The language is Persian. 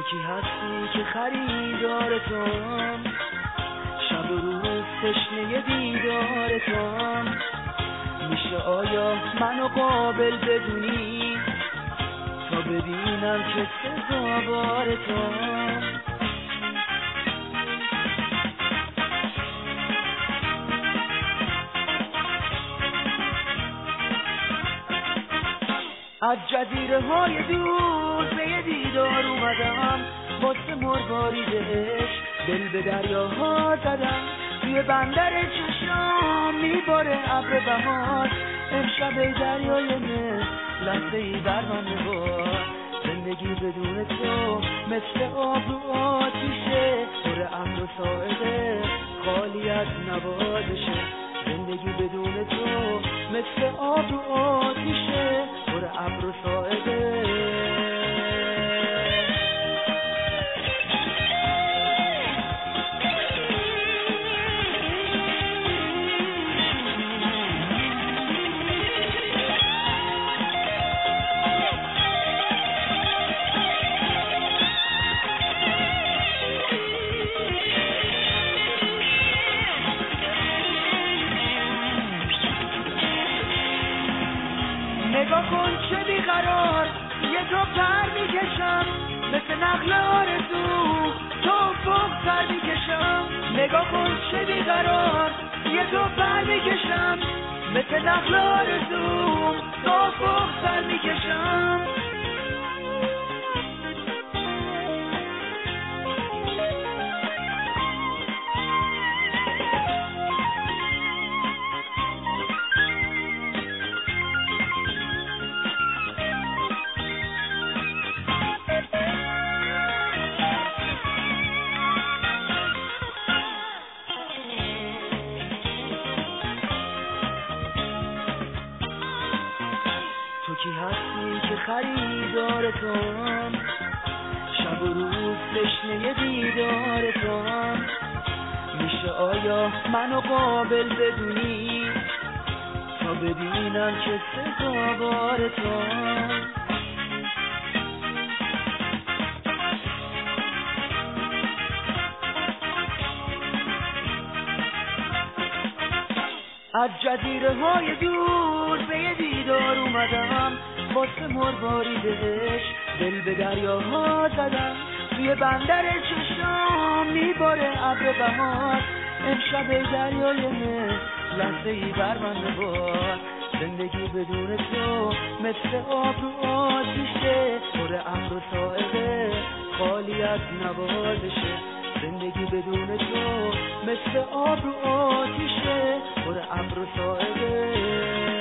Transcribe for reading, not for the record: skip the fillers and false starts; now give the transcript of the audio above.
کی هستی که خریدارتم، شب و روز تشنه دیدارتم. میشه آیا منو قابل بدونی تا ببینم که سزاوارتم؟ از جزیره های دور به دیدار اومدم، واسه مروارید عشق دل به دریاها زدم. توی بندر چشام میباره ابر بهار، امشب ای دریای مصر لحظه ای بر من ببار. زندگی بدون تو مثل آب رو آتیشه، پر ابر و ساعده خالی از نوازشه. زندگی بدون تو مثل آب رو آتیشه، پر ابر و ساعده. نگاه کن چه بیقرار، یه جا پر میکشم مثل نقل آرزو، تو فوق سر میکشم. نگاه کن چه بیقرار، یه جا پر میکشم مثل نقل آرزو، تو فوق سر میکشم. تو کی هستی که خریدارتم، شب و روز تشنه دیدارتم. میشه آیا منو قابل بدونی تا ببینم که سزاوارتم؟ از جزیره های دور به دیدار اومدم، واسه مروارید عشق دل به دریاها زدم. توی بندر چشام میباره ابر بهار، امشب دریای مصر لحظه ای بر من ببار. زندگی بدون تو مثل آب رو آتیشه، پر ابر و ساعده خالی از نوازشه. زندگی بدون تو مثل آب رو آتیشه، پر ابر و ساعده.